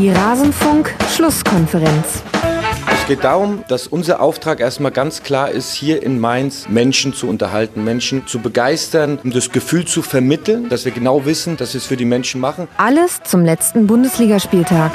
Die Rasenfunk-Schlusskonferenz. Es geht darum, dass unser Auftrag erstmal ganz klar ist, hier in Mainz Menschen zu unterhalten, Menschen zu begeistern, um das Gefühl zu vermitteln, dass wir genau wissen, dass wir es für die Menschen machen. Alles zum letzten Bundesligaspieltag.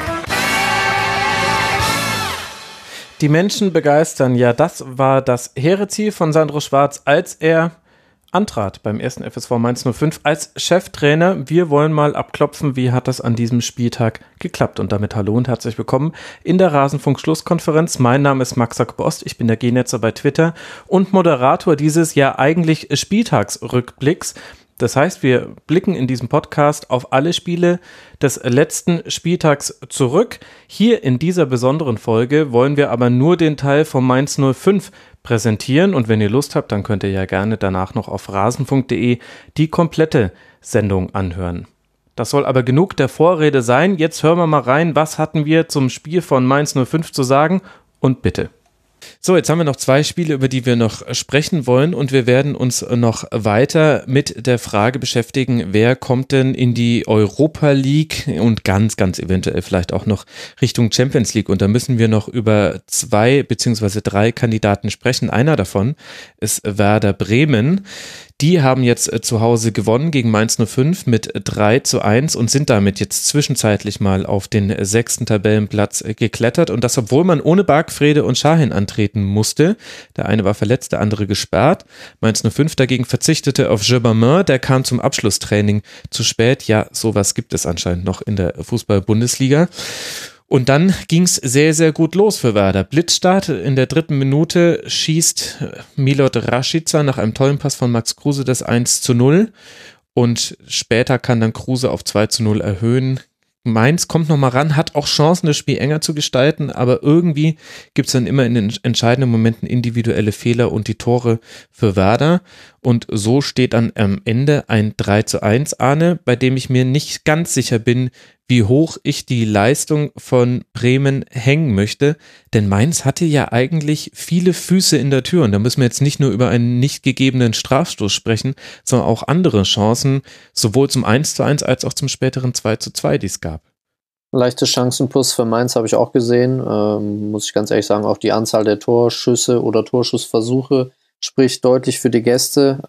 Die Menschen begeistern, ja, das war das hehre Ziel von Sandro Schwarz, als er antrat beim ersten FSV Mainz 05 als Cheftrainer. Wir wollen mal abklopfen, wie hat das an diesem Spieltag geklappt. Und damit hallo und herzlich willkommen in der Rasenfunk-Schlusskonferenz. Mein Name ist Max Sack-Bost, ich bin der G-Netzer bei Twitter und Moderator dieses ja eigentlich Spieltagsrückblicks. Das heißt, wir blicken in diesem Podcast auf alle Spiele des letzten Spieltags zurück. Hier in dieser besonderen Folge wollen wir aber nur den Teil von Mainz 05 präsentieren. Und wenn ihr Lust habt, dann könnt ihr ja gerne danach noch auf rasenfunk.de die komplette Sendung anhören. Das soll aber genug der Vorrede sein. Jetzt hören wir mal rein, was hatten wir zum Spiel von Mainz 05 zu sagen? Und bitte. So, jetzt haben wir noch zwei Spiele, über die wir noch sprechen wollen, und wir werden uns noch weiter mit der Frage beschäftigen, wer kommt denn in die Europa League und ganz eventuell vielleicht auch noch Richtung Champions League, und da müssen wir noch über 2 bzw. 3 Kandidaten sprechen. Einer davon ist Werder Bremen. Die haben jetzt zu Hause gewonnen gegen Mainz 05 mit 3:1 und sind damit jetzt zwischenzeitlich mal auf den 6. Tabellenplatz geklettert, und das, obwohl man ohne Bargfrede und Şahin antreten musste. Der eine war verletzt, der andere gesperrt. Mainz 05 dagegen verzichtete auf Gbamin, der kam zum Abschlusstraining zu spät. Ja, sowas gibt es anscheinend noch in der Fußball-Bundesliga. Und dann ging's sehr, sehr gut los für Werder. Blitzstart, in der 3. Minute schießt Milot Rashica nach einem tollen Pass von Max Kruse das 1:0 und später kann dann Kruse auf 2:0 erhöhen. Mainz kommt nochmal ran, hat auch Chancen, das Spiel enger zu gestalten, aber irgendwie gibt's dann immer in den entscheidenden Momenten individuelle Fehler und die Tore für Werder. Und so steht dann am Ende ein 3:1, Arne, bei dem ich mir nicht ganz sicher bin, wie hoch ich die Leistung von Bremen hängen möchte, denn Mainz hatte ja eigentlich viele Füße in der Tür, und da müssen wir jetzt nicht nur über einen nicht gegebenen Strafstoß sprechen, sondern auch andere Chancen, sowohl zum 1:1 als auch zum späteren 2:2, die es gab. Leichte Chancenplus für Mainz habe ich auch gesehen, muss ich ganz ehrlich sagen, auch die Anzahl der Torschüsse oder Torschussversuche spricht deutlich für die Gäste.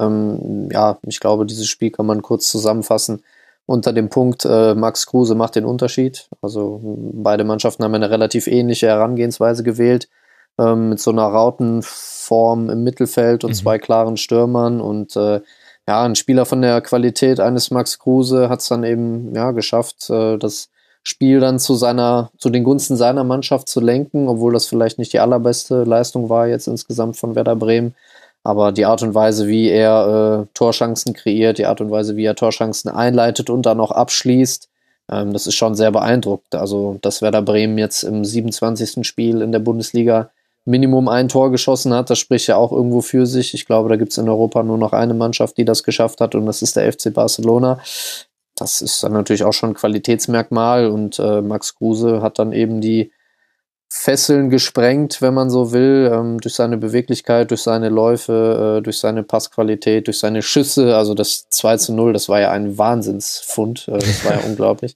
Ich glaube, dieses Spiel kann man kurz zusammenfassen unter dem Punkt, Max Kruse macht den Unterschied. Also beide Mannschaften haben eine relativ ähnliche Herangehensweise gewählt, mit so einer Rautenform im Mittelfeld und 2 klaren Stürmern. Und ein Spieler von der Qualität eines Max Kruse hat es dann eben geschafft, das Spiel dann zu den Gunsten seiner Mannschaft zu lenken, obwohl das vielleicht nicht die allerbeste Leistung war jetzt insgesamt von Werder Bremen. Aber die Art und Weise, wie er Torchancen kreiert, die Art und Weise, wie er Torchancen einleitet und dann auch abschließt, das ist schon sehr beeindruckend. Also, dass Werder Bremen jetzt im 27. Spiel in der Bundesliga Minimum ein Tor geschossen hat, das spricht ja auch irgendwo für sich. Ich glaube, da gibt es in Europa nur noch eine Mannschaft, die das geschafft hat, und das ist der FC Barcelona. Das ist dann natürlich auch schon ein Qualitätsmerkmal, und Max Kruse hat dann eben die Fesseln gesprengt, wenn man so will, durch seine Beweglichkeit, durch seine Läufe, durch seine Passqualität, durch seine Schüsse. Also das 2:0, das war ja ein Wahnsinnsfund, das war ja unglaublich.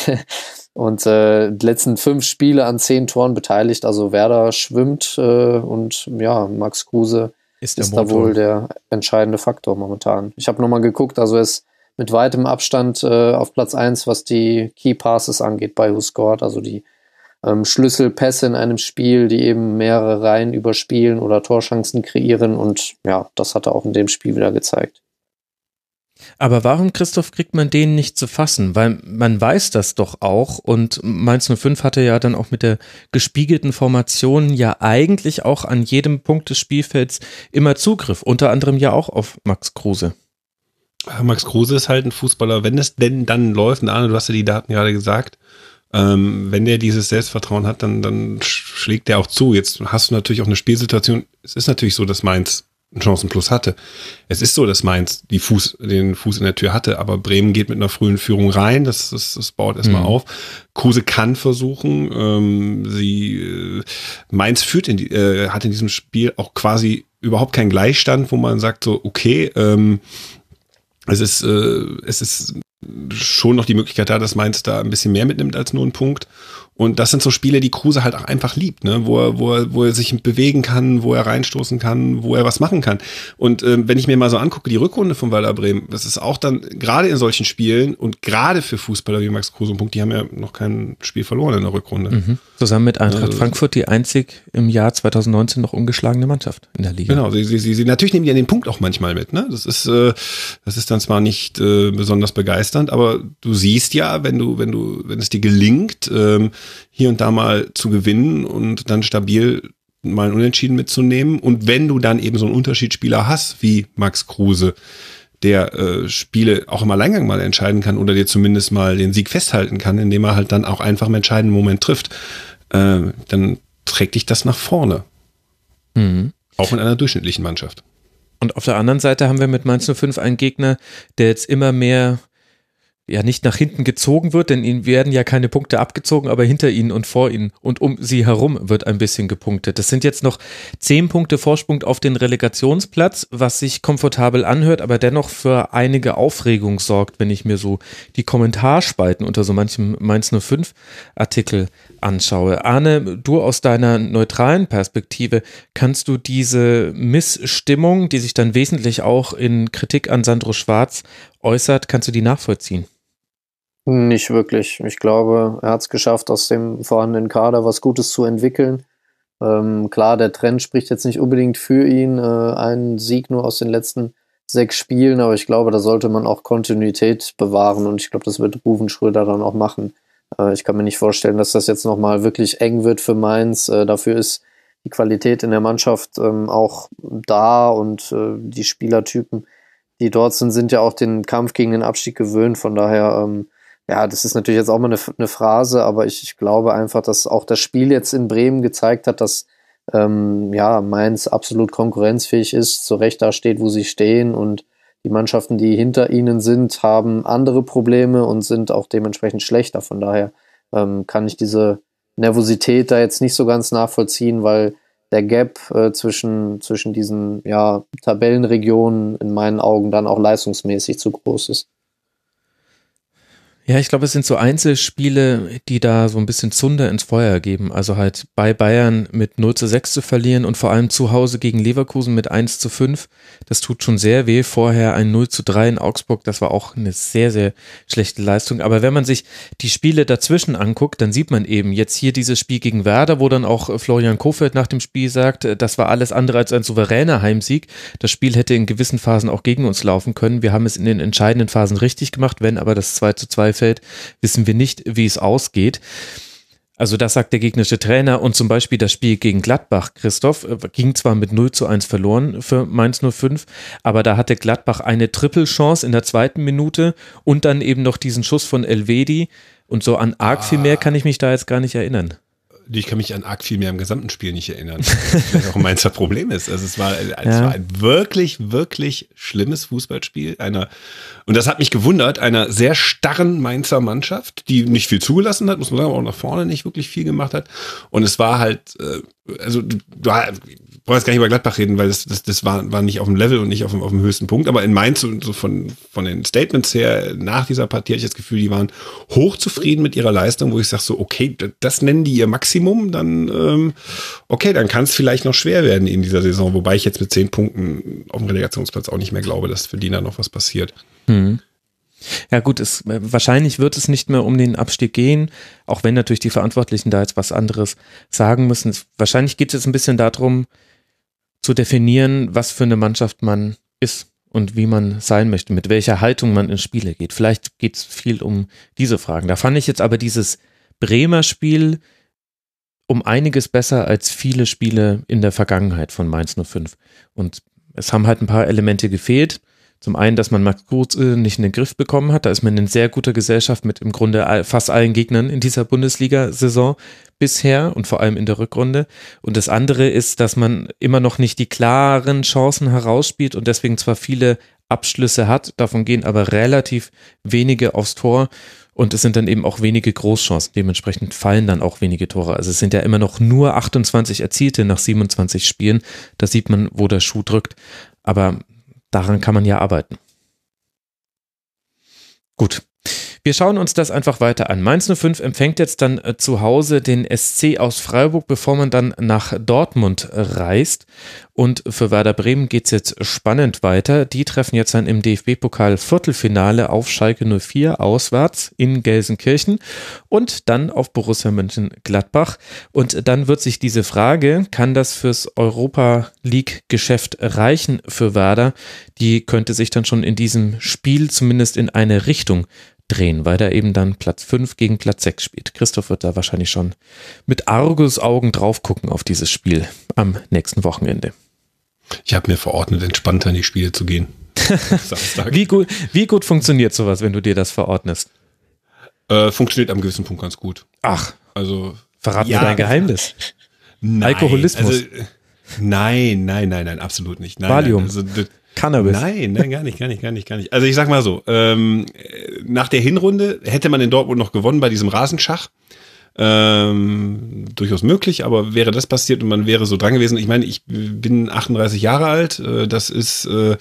Und die letzten 5 Spiele an 10 Toren beteiligt, also Werder schwimmt, und Max Kruse ist da wohl der entscheidende Faktor momentan. Ich habe nochmal geguckt, also er ist mit weitem Abstand auf Platz 1, was die Key Passes angeht bei WhoScored, also die Schlüsselpässe in einem Spiel, die eben mehrere Reihen überspielen oder Torchancen kreieren, und das hat er auch in dem Spiel wieder gezeigt. Aber warum, Christoph, kriegt man den nicht zu fassen? Weil man weiß das doch auch, und Mainz 05 hatte ja dann auch mit der gespiegelten Formation ja eigentlich auch an jedem Punkt des Spielfelds immer Zugriff, unter anderem ja auch auf Max Kruse. Max Kruse ist halt ein Fußballer, wenn es denn dann läuft, und Arne, du hast ja die Daten gerade gesagt, wenn der dieses Selbstvertrauen hat, dann schlägt der auch zu. Jetzt hast du natürlich auch eine Spielsituation. Es ist natürlich so, dass Mainz einen Chancenplus hatte. Es ist so, dass Mainz den Fuß in der Tür hatte, aber Bremen geht mit einer frühen Führung rein. Das baut erstmal auf. Kruse kann versuchen. Mainz hat in diesem Spiel auch quasi überhaupt keinen Gleichstand, wo man sagt so, okay, es ist schon noch die Möglichkeit da, dass Mainz da ein bisschen mehr mitnimmt als nur einen Punkt. Und das sind so Spiele, die Kruse halt auch einfach liebt, ne? Wo er sich bewegen kann, wo er reinstoßen kann, wo er was machen kann. Und wenn ich mir mal so angucke, die Rückrunde von Werder Bremen, das ist auch dann gerade in solchen Spielen und gerade für Fußballer wie Max Kruse, die haben ja noch kein Spiel verloren in der Rückrunde. Mhm. Zusammen mit Eintracht Frankfurt die einzig im Jahr 2019 noch ungeschlagene Mannschaft in der Liga. Genau, sie natürlich nehmen die an den Punkt auch manchmal mit, ne? Das ist dann zwar nicht besonders begeisternd, aber du siehst ja, wenn es dir gelingt, hier und da mal zu gewinnen und dann stabil mal ein Unentschieden mitzunehmen. Und wenn du dann eben so einen Unterschiedsspieler hast, wie Max Kruse, der Spiele auch im Alleingang mal entscheiden kann oder dir zumindest mal den Sieg festhalten kann, indem er halt dann auch einfach im entscheidenden Moment trifft, dann trägt dich das nach vorne. Mhm. Auch in einer durchschnittlichen Mannschaft. Und auf der anderen Seite haben wir mit Mainz 05 einen Gegner, der jetzt immer mehr nicht nach hinten gezogen wird, denn ihnen werden ja keine Punkte abgezogen, aber hinter ihnen und vor ihnen und um sie herum wird ein bisschen gepunktet. Das sind jetzt noch 10 Punkte Vorsprung auf den Relegationsplatz, was sich komfortabel anhört, aber dennoch für einige Aufregung sorgt, wenn ich mir so die Kommentarspalten unter so manchem Mainz 05 Artikel anschaue. Arne, du aus deiner neutralen Perspektive, kannst du diese Missstimmung, die sich dann wesentlich auch in Kritik an Sandro Schwarz äußert, kannst du die nachvollziehen? Nicht wirklich. Ich glaube, er hat es geschafft, aus dem vorhandenen Kader was Gutes zu entwickeln. Klar, der Trend spricht jetzt nicht unbedingt für ihn. Ein Sieg nur aus den letzten 6 Spielen, aber ich glaube, da sollte man auch Kontinuität bewahren und ich glaube, das wird Ruven Schröder dann auch machen. Ich kann mir nicht vorstellen, dass das jetzt nochmal wirklich eng wird für Mainz. Dafür ist die Qualität in der Mannschaft auch da und die Spielertypen, die dort sind ja auch den Kampf gegen den Abstieg gewöhnt. Von daher, das ist natürlich jetzt auch mal eine Phrase, aber ich glaube einfach, dass auch das Spiel jetzt in Bremen gezeigt hat, dass Mainz absolut konkurrenzfähig ist, zu Recht da steht, wo sie stehen und die Mannschaften, die hinter ihnen sind, haben andere Probleme und sind auch dementsprechend schlechter. Von daher kann ich diese Nervosität da jetzt nicht so ganz nachvollziehen, weil der Gap zwischen diesen Tabellenregionen in meinen Augen dann auch leistungsmäßig zu groß ist. Ja, ich glaube, es sind so Einzelspiele, die da so ein bisschen Zunder ins Feuer geben. Also halt bei Bayern mit 0:6 zu verlieren und vor allem zu Hause gegen Leverkusen mit 1:5. Das tut schon sehr weh. Vorher ein 0:3 in Augsburg, das war auch eine sehr, sehr schlechte Leistung. Aber wenn man sich die Spiele dazwischen anguckt, dann sieht man eben jetzt hier dieses Spiel gegen Werder, wo dann auch Florian Kohfeldt nach dem Spiel sagt, das war alles andere als ein souveräner Heimsieg. Das Spiel hätte in gewissen Phasen auch gegen uns laufen können. Wir haben es in den entscheidenden Phasen richtig gemacht, wenn aber das 2:2 fällt, wissen wir nicht, wie es ausgeht. Also das sagt der gegnerische Trainer und zum Beispiel das Spiel gegen Gladbach, Christoph, ging zwar mit 0:1 verloren für Mainz 05, aber da hatte Gladbach eine Trippelchance in der 2. Minute und dann eben noch diesen Schuss von Elvedi und so an arg viel mehr kann ich mich da jetzt gar nicht erinnern. Ich kann mich an arg viel mehr im gesamten Spiel nicht erinnern. Was vielleicht auch ein Mainzer Problem ist. Also es war ein wirklich, wirklich schlimmes Fußballspiel. Und das hat mich gewundert, einer sehr starren Mainzer Mannschaft, die nicht viel zugelassen hat, muss man sagen, aber auch nach vorne nicht wirklich viel gemacht hat. Und es war halt, du brauchst gar nicht über Gladbach reden, weil das war nicht auf dem Level und nicht auf dem höchsten Punkt. Aber in Mainz, so von den Statements her, nach dieser Partie hatte ich das Gefühl, die waren hochzufrieden mit ihrer Leistung, wo ich sage so, okay, das nennen die ihr Maximum, dann dann kann es vielleicht noch schwer werden in dieser Saison. Wobei ich jetzt mit 10 Punkten auf dem Relegationsplatz auch nicht mehr glaube, dass für die da noch was passiert. Ja gut, wahrscheinlich wird es nicht mehr um den Abstieg gehen, auch wenn natürlich die Verantwortlichen da jetzt was anderes sagen müssen. Wahrscheinlich geht es jetzt ein bisschen darum, zu definieren, was für eine Mannschaft man ist und wie man sein möchte, mit welcher Haltung man in Spiele geht. Vielleicht geht es viel um diese Fragen. Da fand ich jetzt aber dieses Bremer Spiel um einiges besser als viele Spiele in der Vergangenheit von Mainz 05. Und es haben halt ein paar Elemente gefehlt. Zum einen, dass man Max Kruse nicht in den Griff bekommen hat. Da ist man in sehr guter Gesellschaft mit im Grunde fast allen Gegnern in dieser Bundesliga-Saison bisher und vor allem in der Rückrunde. Und das andere ist, dass man immer noch nicht die klaren Chancen herausspielt und deswegen zwar viele Abschlüsse hat, davon gehen aber relativ wenige aufs Tor und es sind dann eben auch wenige Großchancen. Dementsprechend fallen dann auch wenige Tore. Also es sind ja immer noch nur 28 Erzielte nach 27 Spielen. Da sieht man, wo der Schuh drückt. Aber daran kann man ja arbeiten. Gut. Wir schauen uns das einfach weiter an. Mainz 05 empfängt jetzt dann zu Hause den SC aus Freiburg, bevor man dann nach Dortmund reist. Und für Werder Bremen geht es jetzt spannend weiter. Die treffen jetzt dann im DFB-Pokal Viertelfinale auf Schalke 04 auswärts in Gelsenkirchen und dann auf Borussia Mönchengladbach. Und dann wird sich diese Frage, kann das fürs Europa-League-Geschäft reichen für Werder? Die könnte sich dann schon in diesem Spiel zumindest in eine Richtung drehen, weil da eben dann Platz 5 gegen Platz 6 spielt. Christoph wird da wahrscheinlich schon mit Argusaugen drauf gucken auf dieses Spiel am nächsten Wochenende. Ich habe mir verordnet, entspannter in die Spiele zu gehen. Samstag. Wie gut funktioniert sowas, wenn du dir das verordnest? Funktioniert am gewissen Punkt ganz gut. Ach, also verrat mir dein Geheimnis. Nein, Alkoholismus. Also, nein, absolut nicht. Nein, Valium. Also, Cannabis. Nein, gar nicht. Also ich sag mal so, nach der Hinrunde hätte man in Dortmund noch gewonnen bei diesem Rasenschach. Durchaus möglich, aber wäre das passiert und man wäre so dran gewesen. Ich meine, ich bin 38 Jahre alt, das ist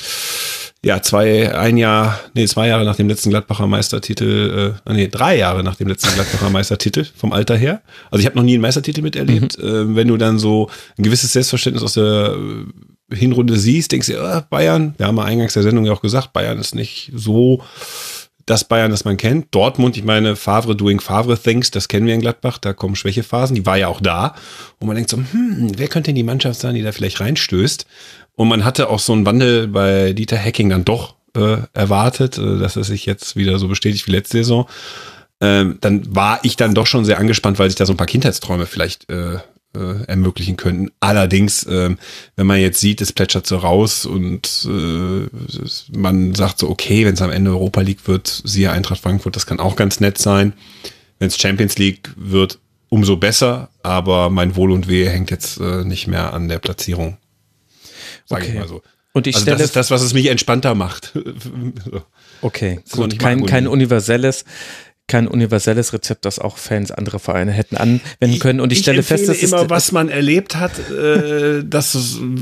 2 Jahre nach dem letzten Gladbacher Meistertitel, 3 Jahre nach dem letzten Gladbacher Meistertitel vom Alter her. Also ich habe noch nie einen Meistertitel miterlebt. Wenn du dann so ein gewisses Selbstverständnis aus der Hinrunde siehst, denkst du, Bayern, wir haben ja eingangs der Sendung ja auch gesagt, Bayern ist nicht so das Bayern, das man kennt. Dortmund, ich meine, Favre doing Favre things, das kennen wir in Gladbach, da kommen Schwächephasen, die war ja auch da. Und man denkt so, wer könnte denn die Mannschaft sein, die da vielleicht reinstößt? Und man hatte auch so einen Wandel bei Dieter Hecking dann doch erwartet, dass es sich jetzt wieder so bestätigt wie letzte Saison. Dann war ich dann doch schon sehr angespannt, weil sich da so ein paar Kindheitsträume vielleicht ermöglichen könnten. Allerdings, wenn man jetzt sieht, es plätschert so raus und man sagt so, okay, wenn es am Ende Europa League wird, siehe Eintracht Frankfurt, das kann auch ganz nett sein. Wenn es Champions League wird, umso besser, aber mein Wohl und Wehe hängt jetzt nicht mehr an der Platzierung. Sag ich mal so. Und also das ist das, was es mich entspannter macht. So. Okay, gut. Kein universelles Rezept, das auch Fans anderer Vereine hätten anwenden können. Und ich stelle fest, dass immer, was man erlebt hat, das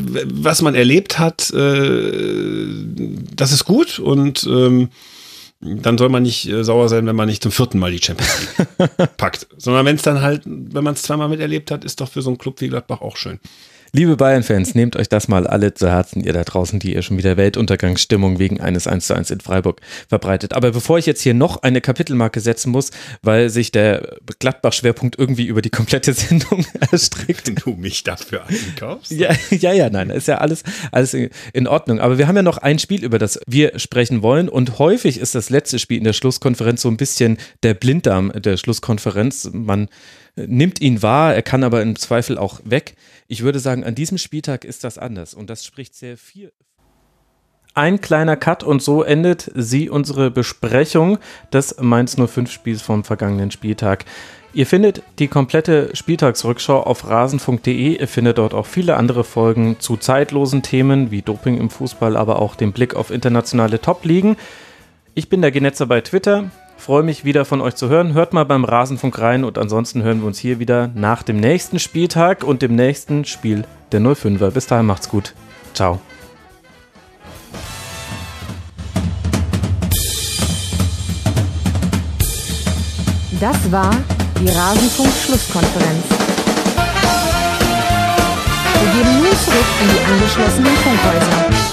ist gut und dann soll man nicht sauer sein, wenn man nicht zum 4. Mal die Champions League packt. Sondern wenn man es zweimal miterlebt hat, ist doch für so einen Club wie Gladbach auch schön. Liebe Bayern-Fans, nehmt euch das mal alle zu Herzen, ihr da draußen, die ihr schon wieder Weltuntergangsstimmung wegen eines 1:1 in Freiburg verbreitet. Aber bevor ich jetzt hier noch eine Kapitelmarke setzen muss, weil sich der Gladbach-Schwerpunkt irgendwie über die komplette Sendung erstreckt. Wenn du mich dafür einkaufst? Ja, nein, ist ja alles in Ordnung. Aber wir haben ja noch ein Spiel, über das wir sprechen wollen und häufig ist das letzte Spiel in der Schlusskonferenz so ein bisschen der Blinddarm der Schlusskonferenz. Man nimmt ihn wahr, er kann aber im Zweifel auch weg. Ich würde sagen, an diesem Spieltag ist das anders und das spricht sehr viel. Ein kleiner Cut und so endet unsere Besprechung des Mainz 05 Spiels vom vergangenen Spieltag. Ihr findet die komplette Spieltagsrückschau auf rasenfunk.de. Ihr findet dort auch viele andere Folgen zu zeitlosen Themen wie Doping im Fußball, aber auch den Blick auf internationale Top-Ligen. Ich bin der Genetzer bei Twitter. Freue mich wieder von euch zu hören. Hört mal beim Rasenfunk rein und ansonsten hören wir uns hier wieder nach dem nächsten Spieltag und dem nächsten Spiel der 05er. Bis dahin macht's gut. Ciao. Das war die Rasenfunk-Schlusskonferenz. Wir gehen nun zurück in die angeschlossenen Funkhäuser.